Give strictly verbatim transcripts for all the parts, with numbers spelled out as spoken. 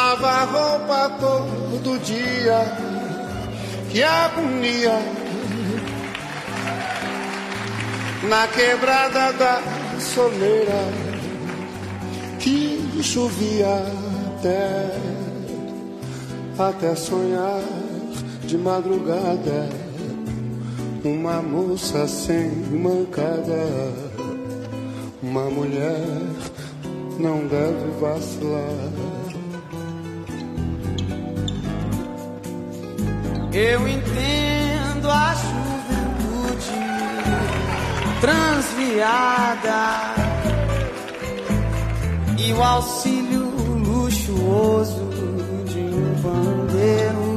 lava a roupa todo dia, que agonia. Na quebrada da soleira, que chovia até, até sonhar de madrugada. Uma moça sem mancada, uma mulher não deve vacilar. Eu entendo a juventude transviada e o auxílio luxuoso de um bandeiro,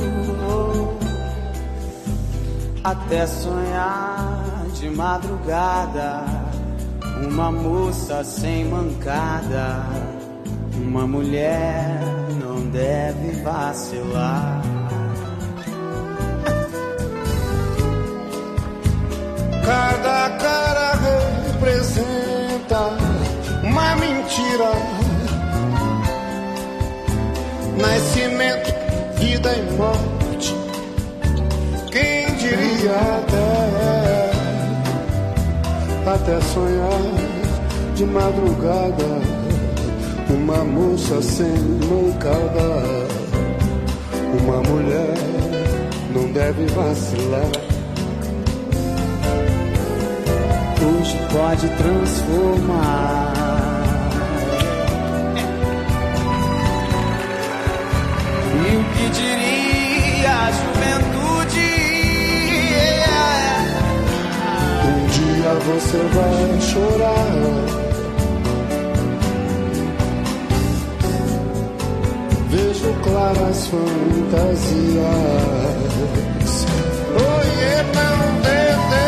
até sonhar de madrugada. Uma moça sem mancada, uma mulher não deve vacilar. Cada cara representa uma mentira. Nascimento, vida e morte. Quem diria até, até sonhar de madrugada. Uma moça sem mancada, uma mulher não deve vacilar. Hoje pode transformar. E o que diria a juventude? Um dia você vai chorar. Vejo claras fantasias. Oiê, não deve.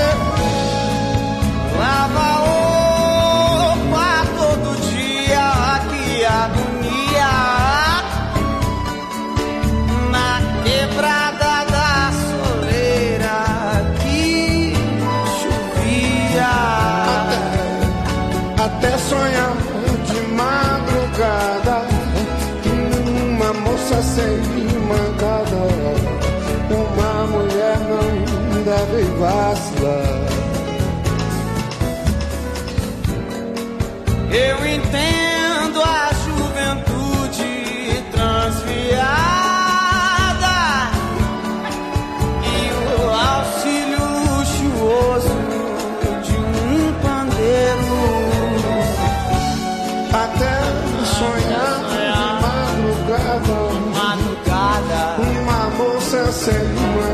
Lava roupa todo dia, que agonia. Na quebrada da soleira, que chovia. Até, até sonhar de madrugada. Uma moça sem mancada, uma mulher não deve vacilar. Eu entendo a juventude transviada e o auxílio luxuoso de um pandeiro, até sonhar de madrugada, madrugada. Uma moça sem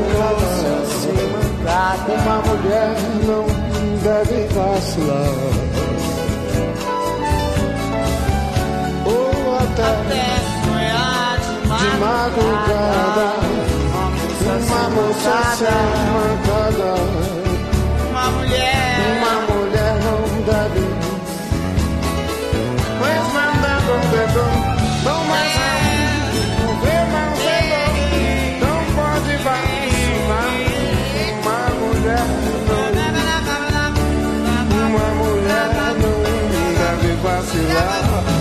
mancada, uma mulher não deve vacilar. Até, até sonhar de madrugada, de madrugada. Uma moça sem mancada, uma mulher, uma mulher não deve. Pois mandando um dedo, não mais amigo, vê não zelo, não pode vacilar. Uma mulher não, uma mulher não deve vacilar.